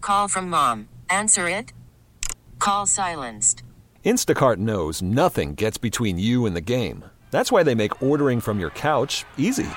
Call from mom. Answer it. Call silenced. Instacart knows nothing gets between you and the game. That's why they make ordering from your couch easy.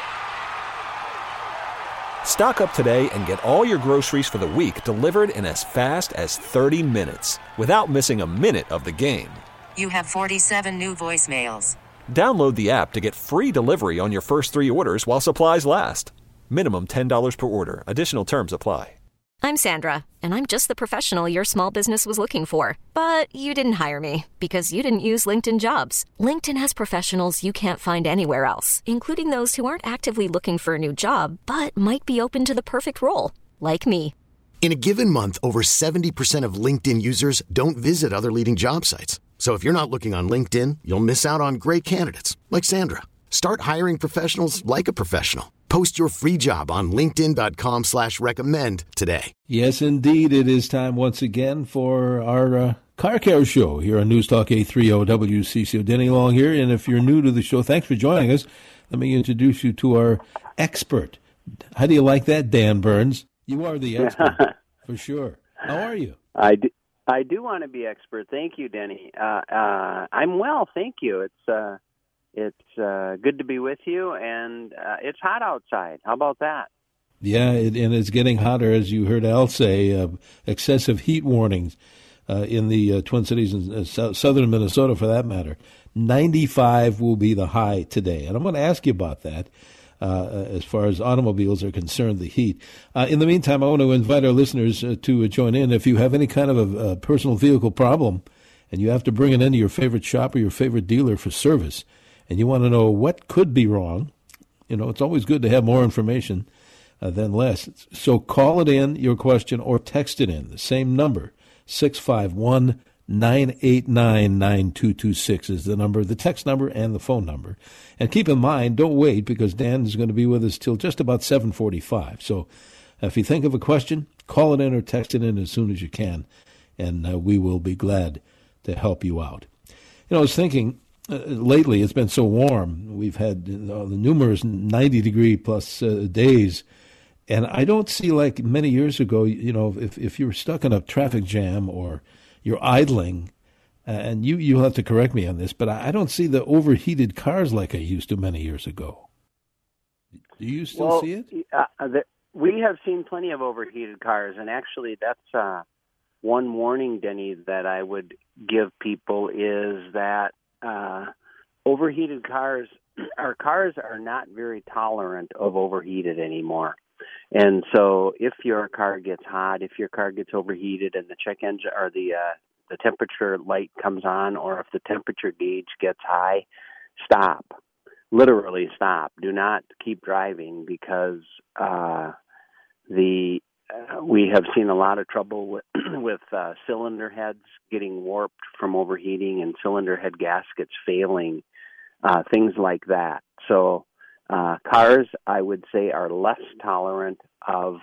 Stock up today and get all your groceries for the week delivered in as fast as 30 minutes without missing a minute of the game. You have 47 new voicemails. Download the app to get free delivery on your first 3 orders while supplies last. Minimum $10 per order. Additional terms apply. I'm Sandra, and I'm just the professional your small business was looking for. But you didn't hire me because you didn't use LinkedIn Jobs. LinkedIn has professionals you can't find anywhere else, including those who aren't actively looking for a new job, but might be open to the perfect role, like me. In a given month, over 70% of LinkedIn users don't visit other leading job sites. So if you're not looking on LinkedIn, you'll miss out on great candidates like Sandra. Start hiring professionals like a professional. Post your free job on linkedin.com/recommend today. Yes, indeed. It is time once again for our Car Care Show here on News Talk 830 WCCO. Denny Long here. And if you're new to the show, thanks for joining us. Let me introduce you to our expert. How do you like that, Dan Burns? You are the expert, for sure. How are you? I do want to be expert. Thank you, Denny. I'm well, thank you. It's good to be with you, and it's hot outside. How about that? Yeah, and it's getting hotter, as you heard Al say. Excessive heat warnings in the Twin Cities and southern Minnesota, for that matter. 95 will be the high today, and I'm going to ask you about that. As far as automobiles are concerned, the heat. In the meantime, I want to invite our listeners to join in. If you have any kind of a personal vehicle problem and you have to bring it into your favorite shop or your favorite dealer for service, and you want to know what could be wrong, it's always good to have more information than less. So call it in, your question, or text it in. The same number, 651-989-9226 is the number, the text number and the phone number. And keep in mind, don't wait, because Dan is going to be with us till just about 7:45. So if you think of a question, call it in or text it in as soon as you can, and we will be glad to help you out. I was thinking, lately it's been so warm. We've had the numerous 90-degree plus days, and I don't see, like many years ago, if you were stuck in a traffic jam or you're idling, and you'll have to correct me on this, but I don't see the overheated cars like I used to many years ago. Do you still see it? We have seen plenty of overheated cars, and actually that's one warning, Denny, that I would give people is that overheated cars, our cars are not very tolerant of overheated anymore. And so if your car gets hot, if your car gets overheated and the check engine or the temperature light comes on, or if the temperature gauge gets high, stop. Literally stop. Do not keep driving, because we have seen a lot of trouble with cylinder heads getting warped from overheating and cylinder head gaskets failing, things like that. So cars, I would say, are less tolerant of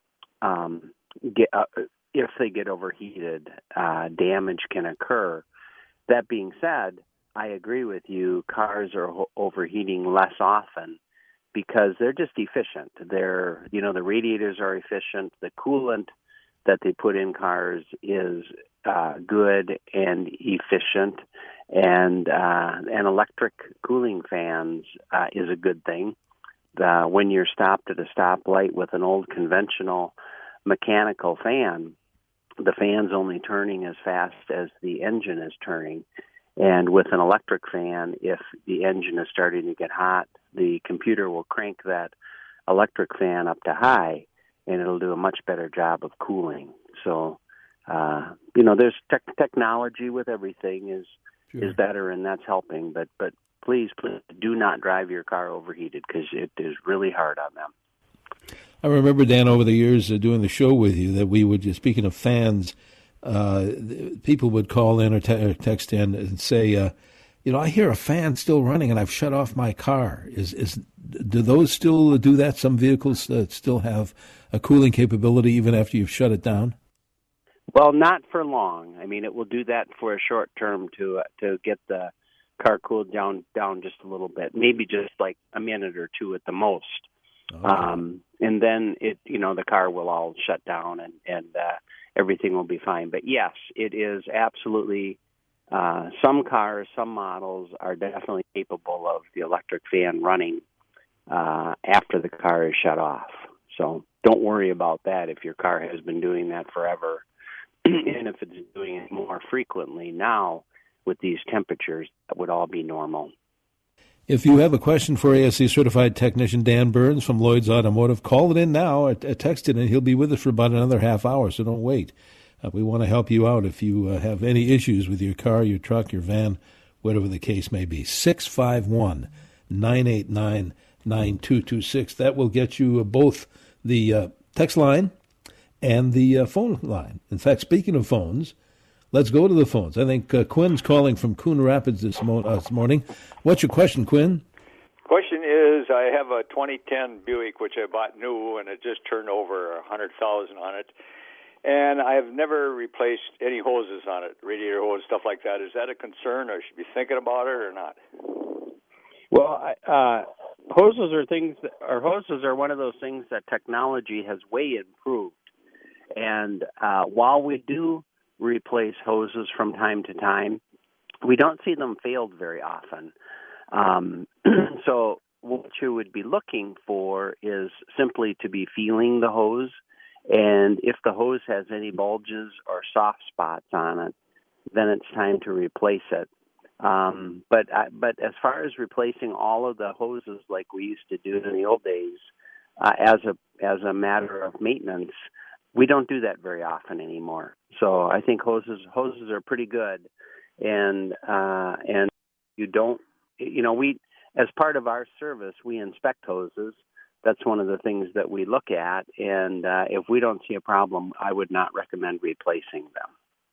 if they get overheated, damage can occur. That being said, I agree with you. Cars are overheating less often because they're just efficient. The radiators are efficient. The coolant that they put in cars is good and efficient, and electric cooling fans is a good thing. When you're stopped at a stoplight with an old conventional mechanical fan, the fan's only turning as fast as the engine is turning. And with an electric fan, if the engine is starting to get hot, the computer will crank that electric fan up to high, and it'll do a much better job of cooling. So, there's technology with everything is better, and that's helping. But please do not drive your car overheated, because it is really hard on them. I remember, Dan, over the years doing the show with you, that we would, speaking of fans, people would call in or text in and say, I hear a fan still running and I've shut off my car. Do those still do that? Some vehicles still have a cooling capability even after you've shut it down? Well, not for long. I mean, it will do that for a short term to get the car cooled down just a little bit, maybe just like a minute or two at the most. Okay. And then the car will all shut down and everything will be fine. But yes, it is absolutely. Some cars, some models are definitely capable of the electric fan running after the car is shut off. So don't worry about that if your car has been doing that forever. And if it's doing it more frequently now with these temperatures, that would all be normal. If you have a question for ASE certified technician Dan Burns from Lloyd's Automotive, call it in now or text it, and he'll be with us for about another half hour, so don't wait. We want to help you out if you have any issues with your car, your truck, your van, whatever the case may be. 651-989-9226. That will get you both the text line and the phone line. In fact, speaking of phones, let's go to the phones. I think Quinn's calling from Coon Rapids this morning. What's your question, Quinn? Question is, I have a 2010 Buick, which I bought new, and it just turned over 100,000 on it. And I've never replaced any hoses on it, radiator hose, stuff like that. Is that a concern, or should I be thinking about it or not? Well, hoses are one of those things that technology has way improved. And while we do replace hoses from time to time, we don't see them failed very often. So what you would be looking for is simply to be feeling the hose. And if the hose has any bulges or soft spots on it, then it's time to replace it. But as far as replacing all of the hoses like we used to do in the old days, as a matter of maintenance, we don't do that very often anymore. So I think hoses are pretty good, and you don't, we, as part of our service, we inspect hoses. That's one of the things that we look at, and if we don't see a problem, I would not recommend replacing them.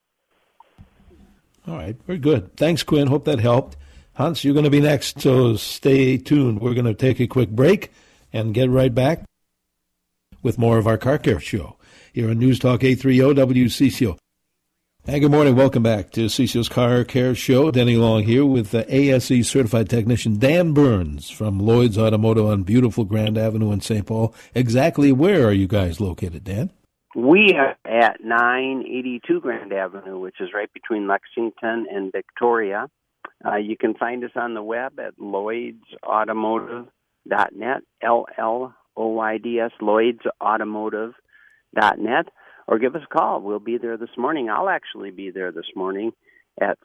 All right, very good. Thanks, Quinn. Hope that helped. Hans, you're going to be next, so stay tuned. We're going to take a quick break and get right back with more of our Car Care Show here on News Talk 830 WCCO. Hey, good morning. Welcome back to CCO's Car Care Show. Denny Long here with ASE certified technician Dan Burns from Lloyd's Automotive on beautiful Grand Avenue in St. Paul. Exactly where are you guys located, Dan? We are at 982 Grand Avenue, which is right between Lexington and Victoria. You can find us on the web at lloydsautomotive.net, LLOYDS, lloydsautomotive.net. Or give us a call. We'll be there this morning. I'll actually be there this morning at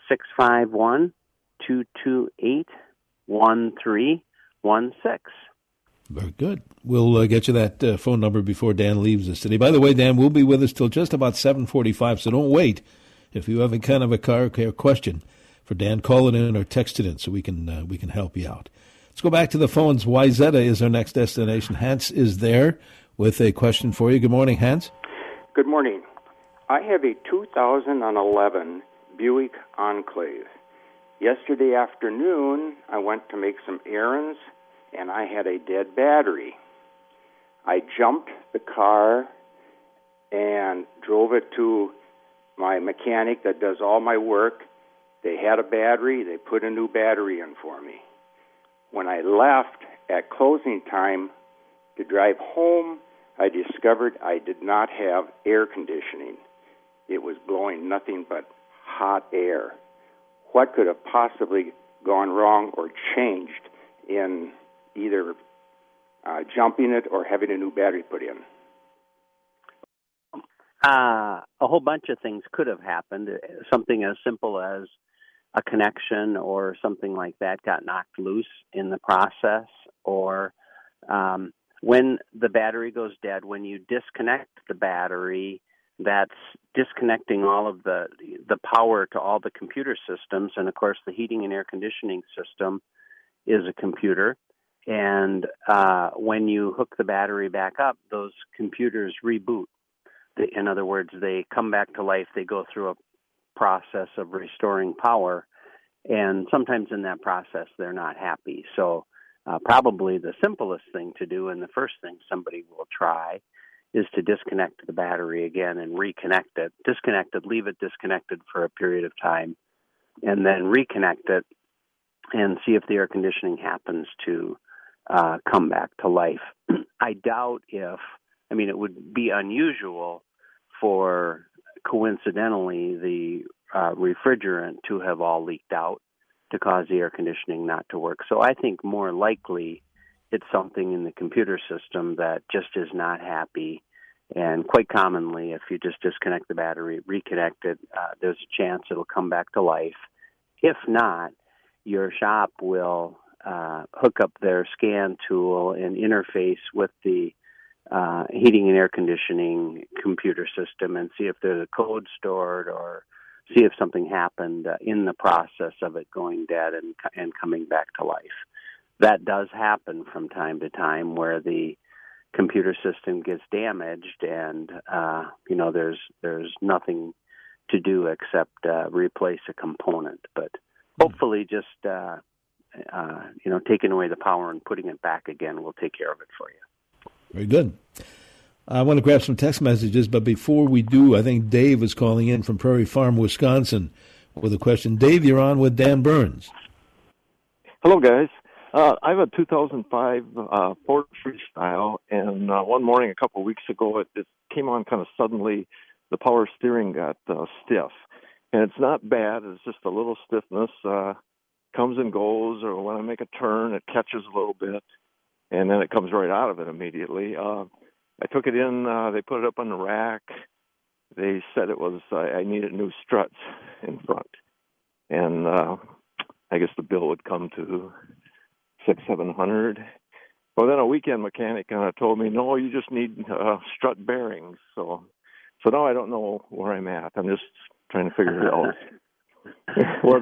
651-228-1316. Very good. We'll get you that phone number before Dan leaves us today. By the way, Dan will be with us till just about 7:45, so don't wait. If you have a kind of a car care question for Dan, call it in or text it in so we can help you out. Let's go back to the phones. Wayzata is our next destination. Hans is there with a question for you. Good morning, Hans. Good morning. I have a 2011 Buick Enclave. Yesterday afternoon, I went to make some errands, and I had a dead battery. I jumped the car and drove it to my mechanic that does all my work. They had a battery. They put a new battery in for me. When I left at closing time to drive home, I discovered I did not have air conditioning. It was blowing nothing but hot air. What could have possibly gone wrong or changed in either jumping it or having a new battery put in? A whole bunch of things could have happened. Something as simple as a connection or something like that got knocked loose in the process, or when the battery goes dead, when you disconnect the battery, that's disconnecting all of the power to all the computer systems. And, of course, the heating and air conditioning system is a computer. And when you hook the battery back up, those computers reboot. In other words, they come back to life. They go through a process of restoring power. And sometimes in that process, they're not happy. So probably the simplest thing to do, and the first thing somebody will try, is to disconnect the battery again and reconnect it. Disconnect it, leave it disconnected for a period of time, and then reconnect it and see if the air conditioning happens to come back to life. I doubt it would be unusual for coincidentally the refrigerant to have all leaked out to cause the air conditioning not to work. So I think more likely it's something in the computer system that just is not happy. And quite commonly, if you just disconnect the battery, reconnect it, there's a chance it'll come back to life. If not, your shop will hook up their scan tool and interface with the heating and air conditioning computer system and see if there's a code stored or see if something happened in the process of it going dead and coming back to life. That does happen from time to time where the computer system gets damaged and, there's nothing to do except replace a component. But hopefully just, taking away the power and putting it back again will take care of it for you. Very good. I want to grab some text messages, but before we do, I think Dave is calling in from Prairie Farm, Wisconsin, with a question. Dave, you're on with Dan Burns. Hello, guys. I have a 2005 Ford Freestyle, and one morning a couple of weeks ago, it came on kind of suddenly. The power steering got stiff, and it's not bad. It's just a little stiffness. Comes and goes, or when I make a turn, it catches a little bit, and then it comes right out of it immediately. I took it in. They put it up on the rack. They said it was I needed new struts in front, and I guess the bill would come to $600-700. Well, then a weekend mechanic kind of told me, no, you just need strut bearings. So now I don't know where I'm at. I'm just trying to figure it out. Well,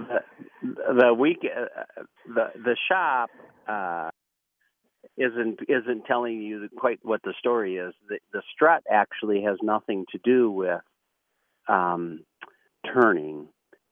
the shop isn't telling you quite what the story is. The strut actually has nothing to do with turning.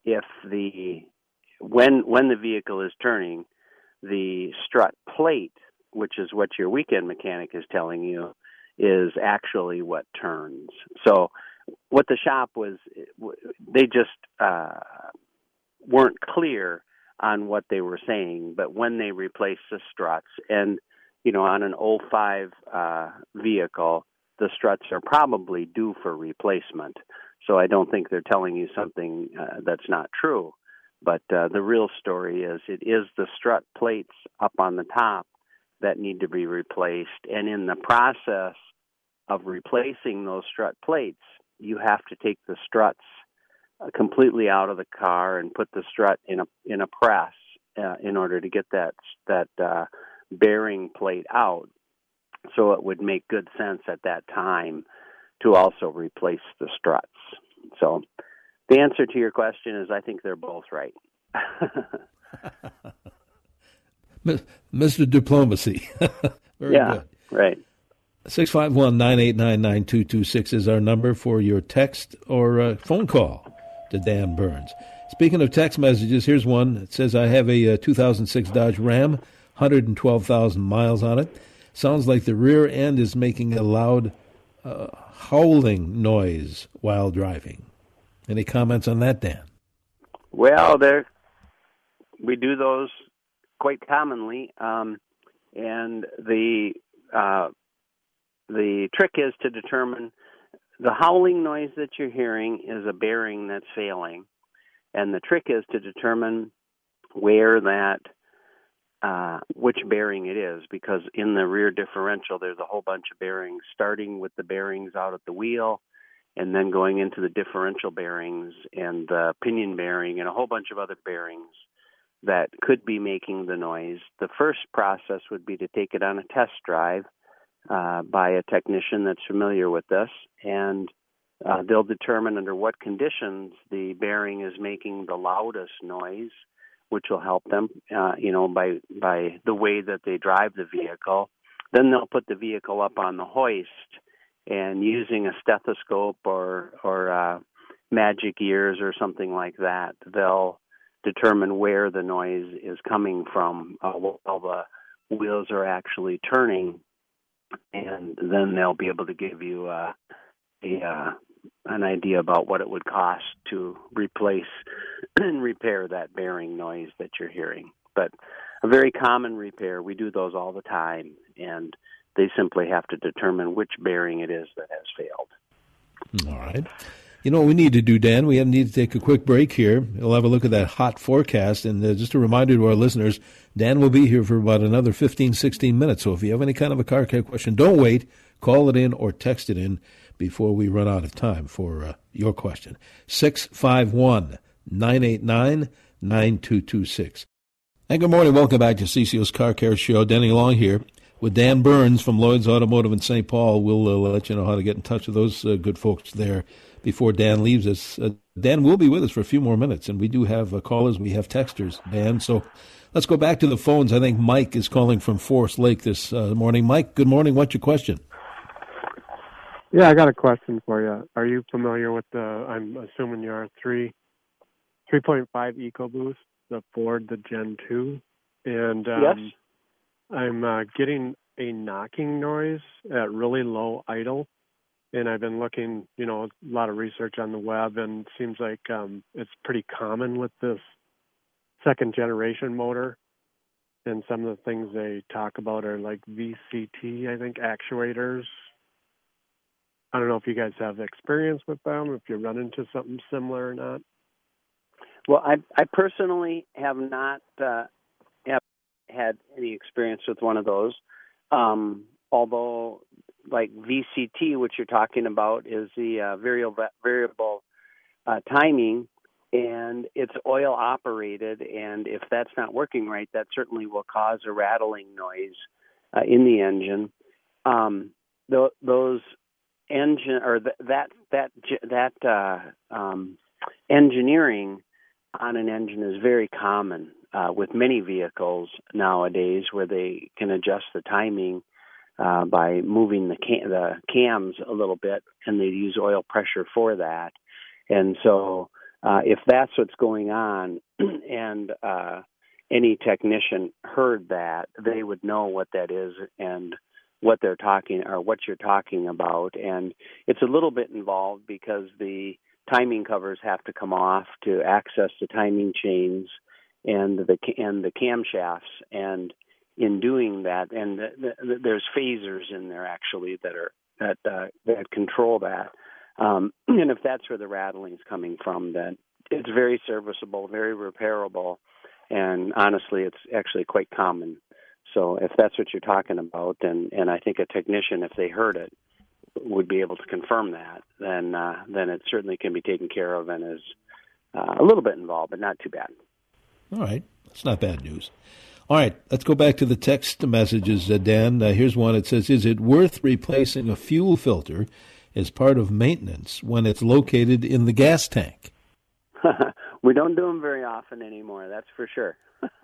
When the vehicle is turning, the strut plate, which is what your weekend mechanic is telling you, is actually what turns. So what the shop was, they just weren't clear on what they were saying, but when they replaced the struts, and on an 05 vehicle, the struts are probably due for replacement. So I don't think they're telling you something that's not true. But the real story is it is the strut plates up on the top that need to be replaced. And in the process of replacing those strut plates, you have to take the struts completely out of the car and put the strut in a press in order to get that bearing plate out. So it would make good sense at that time to also replace the struts. So the answer to your question is I think they're both right. Mr. Diplomacy. Very good. Right. 651-989-9226 is our number for your text or phone call to Dan Burns. Speaking of text messages, here's one. It says, I have a 2006 Dodge Ram, 112,000 miles on it. Sounds like the rear end is making a loud howling noise while driving. Any comments on that, Dan? Well, we do those quite commonly, and the trick is to determine the howling noise that you're hearing is a bearing that's failing, and the trick is to determine where which bearing it is, because in the rear differential there's a whole bunch of bearings, starting with the bearings out at the wheel, and then going into the differential bearings and the pinion bearing and a whole bunch of other bearings that could be making the noise. The first process would be to take it on a test drive by a technician that's familiar with this, and they'll determine under what conditions the bearing is making the loudest noise, which will help them, by the way that they drive the vehicle. Then they'll put the vehicle up on the hoist, and using a stethoscope or magic ears or something like that, they'll determine where the noise is coming from while the wheels are actually turning, and then they'll be able to give you an idea about what it would cost to replace and repair that bearing noise that you're hearing. But a very common repair. We do those all the time, and they simply have to determine which bearing it is that has failed. All right. You know what we need to do, Dan? We need to take a quick break here. We'll have a look at that hot forecast. And just a reminder to our listeners, Dan will be here for about another 15, 16 minutes. So if you have any kind of a car care question, don't wait. Call it in or text it in before we run out of time for your question. 651-989-9226. And good morning. Welcome back to CCO's Car Care Show. Denny Long here with Dan Burns from Lloyd's Automotive in St. Paul. We'll let you know how to get in touch with those good folks there before Dan leaves us. Dan will be with us for a few more minutes, and we do have callers. We have texters, Dan. So let's go back to the phones. I think Mike is calling from Forest Lake this morning. Mike, good morning. What's your question? Yeah, I got a question for you. Are you familiar with I'm assuming you are, 3.5 EcoBoost, the Ford, the Gen 2? And yes. I'm getting a knocking noise at really low idle. And I've been looking, a lot of research on the web, and it seems like it's pretty common with this second-generation motor. And some of the things they talk about are like VCT, I think, actuators. I don't know if you guys have experience with them, if you run into something similar or not. Well, I personally have not had any experience with one of those, although like VCT, which you're talking about, is the variable timing, and it's oil operated, and if that's not working right, that certainly will cause a rattling noise in the engine. Those engine or that engineering on an engine is very common with many vehicles nowadays, where they can adjust the timing by moving the cams a little bit, and they use oil pressure for that. And so if that's what's going on and any technician heard that, they would know what that is and what they're talking or what you're talking about. And it's a little bit involved because the timing covers have to come off to access the timing chains and the camshafts. And in doing that, and there's phasers in there actually that control that. And if that's where the rattling is coming from, then it's very serviceable, very repairable, and honestly, it's actually quite common. So if that's what you're talking about, and I think a technician, if they heard it, would be able to confirm that, then it certainly can be taken care of and is a little bit involved, but not too bad. All right. That's not bad news. All right. Let's go back to the text messages, Dan. Here's one. It says, is it worth replacing a fuel filter as part of maintenance when it's located in the gas tank? We don't do them very often anymore, that's for sure.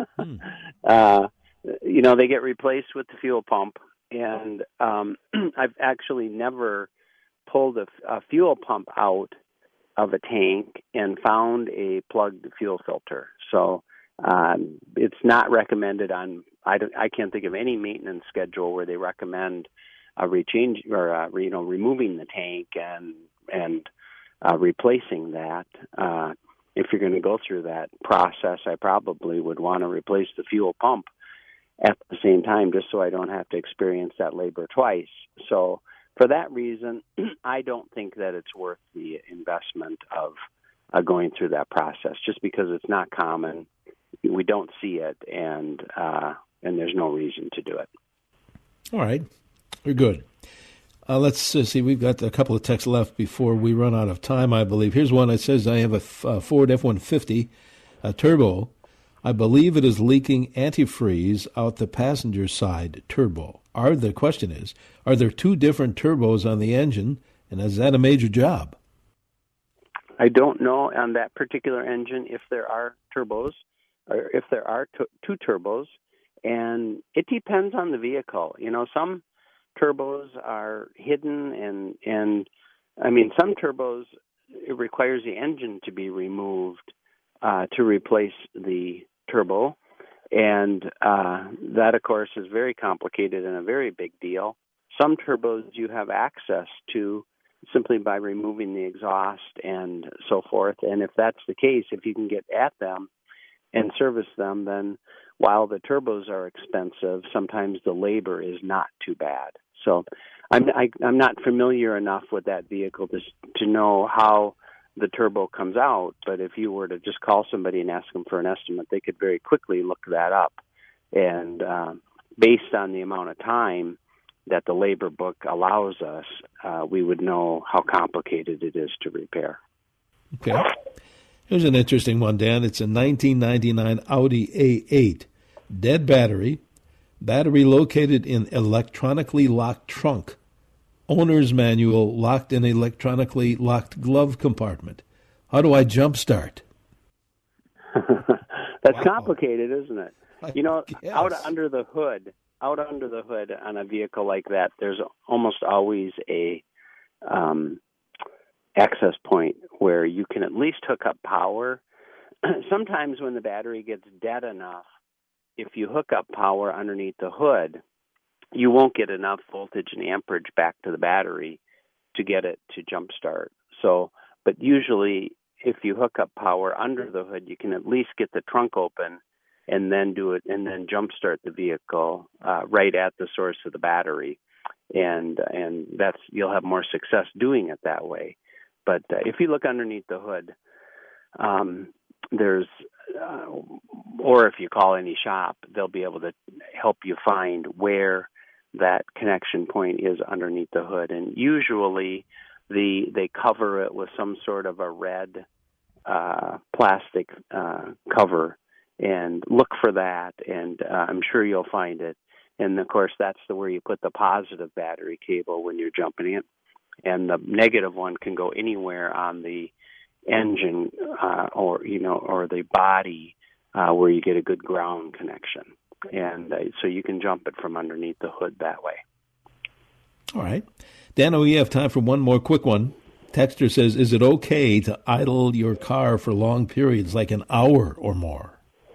They get replaced with the fuel pump, and I've actually never pulled a fuel pump out of a tank and found a plugged fuel filter. So it's not recommended on. I can't think of any maintenance schedule where they recommend a rechange or removing the tank and replacing that. If you're going to go through that process, I probably would want to replace the fuel pump at the same time, just so I don't have to experience that labor twice. So for that reason, I don't think that it's worth the investment of going through that process, just because it's not common. We don't see it, and there's no reason to do it. All right. We're good. Let's see. We've got a couple of texts left before we run out of time, I believe. Here's one that says, I have a Ford F-150 turbo. I believe it is leaking antifreeze out the passenger side turbo. The question is, are there two different turbos on the engine, and is that a major job? I don't know on that particular engine if there are turbos, or if there are two turbos, and it depends on the vehicle. Some turbos are hidden, and I mean, some turbos, it requires the engine to be removed to replace the turbo, and that, of course, is very complicated and a very big deal. Some turbos you have access to simply by removing the exhaust and so forth, and if that's the case, if you can get at them and service them, then while the turbos are expensive, sometimes the labor is not too bad. So I'm not familiar enough with that vehicle to know how the turbo comes out, but if you were to just call somebody and ask them for an estimate, they could very quickly look that up. And based on the amount of time that the labor book allows us, we would know how complicated it is to repair. Okay. Here's an interesting one, Dan. It's a 1999 Audi A8. Dead battery located in electronically locked trunk. Owner's manual locked in electronically locked glove compartment. How do I jump start? That's complicated, isn't it? Yes. Out under the hood on a vehicle like that, there's almost always a access point where you can at least hook up power. Sometimes when the battery gets dead enough, if you hook up power underneath the hood, you won't get enough voltage and amperage back to the battery to get it to jump start. So, but usually if you hook up power under the hood, you can at least get the trunk open and then do it, and then jump start the vehicle right at the source of the battery. And that's, you'll have more success doing it that way. But if you look underneath the hood, there's, or if you call any shop, they'll be able to help you find where that connection point is underneath the hood. And usually they cover it with some sort of a red plastic cover, and look for that, and I'm sure you'll find it. And, of course, that's where you put the positive battery cable when you're jumping in. And the negative one can go anywhere on the engine or the body where you get a good ground connection. And so you can jump it from underneath the hood that way. All right. Dan, we have time for one more quick one. Texter says, is it okay to idle your car for long periods, like an hour or more?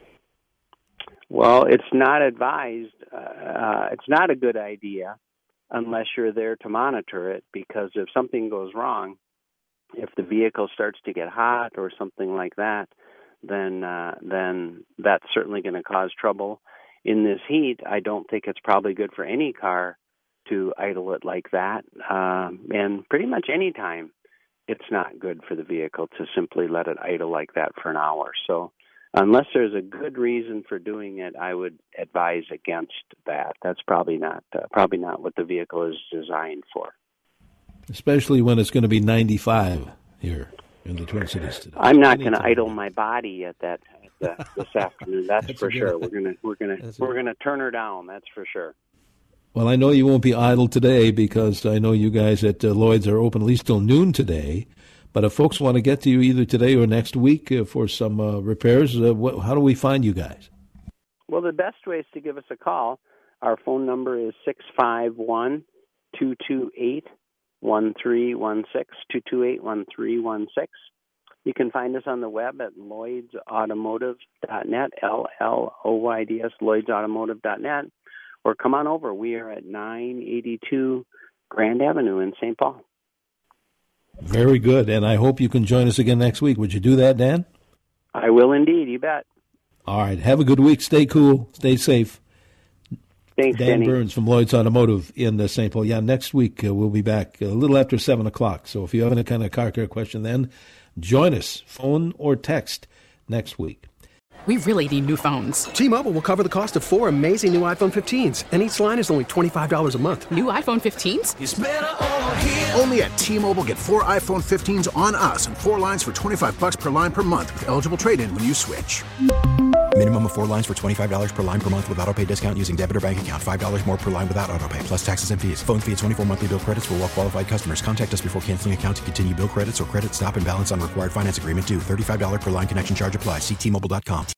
Well, it's not advised. It's not a good idea unless you're there to monitor it, because if something goes wrong, if the vehicle starts to get hot or something like that, then that's certainly going to cause trouble. In this heat, I don't think it's probably good for any car to idle it like that. And pretty much any time, it's not good for the vehicle to simply let it idle like that for an hour. So unless there's a good reason for doing it, I would advise against that. That's probably not what the vehicle is designed for. Especially when it's going to be 95 here in the Twin Cities today. I'm not going to idle my body at that this afternoon. That's for sure. We're gonna turn her down. That's for sure. Well, I know you won't be idle today, because I know you guys at Lloyd's are open at least till noon today. But if folks want to get to you either today or next week for some repairs, how do we find you guys? Well, the best way is to give us a call. Our phone number is 651-228-1316, 228-1316. You can find us on the web at lloydsautomotive.net, LLOYDS, lloydsautomotive.net, or come on over. We are at 982 Grand Avenue in St. Paul. Very good, and I hope you can join us again next week. Would you do that, Dan? I will indeed, you bet. All right, have a good week. Stay cool. Stay safe. Thanks, Dan Denny. Burns from Lloyd's Automotive in St. Paul. Yeah, next week we'll be back a little after 7 o'clock. So if you have any kind of car care question then, join us, phone or text, next week. We really need new phones. T-Mobile will cover the cost of 4 amazing new iPhone 15s, and each line is only $25 a month. New iPhone 15s? It's better over here. Only at T-Mobile, get 4 iPhone 15s on us and 4 lines for $25 per line per month with eligible trade-in when you switch. Minimum of 4 lines for $25 per line per month with autopay discount using debit or bank account. $5 more per line without autopay, plus taxes and fees. Phone fee at 24 monthly bill credits for well-qualified customers. Contact us before canceling account to continue bill credits or credit stop and balance on required finance agreement due. $35 per line connection charge applies. See T-Mobile.com.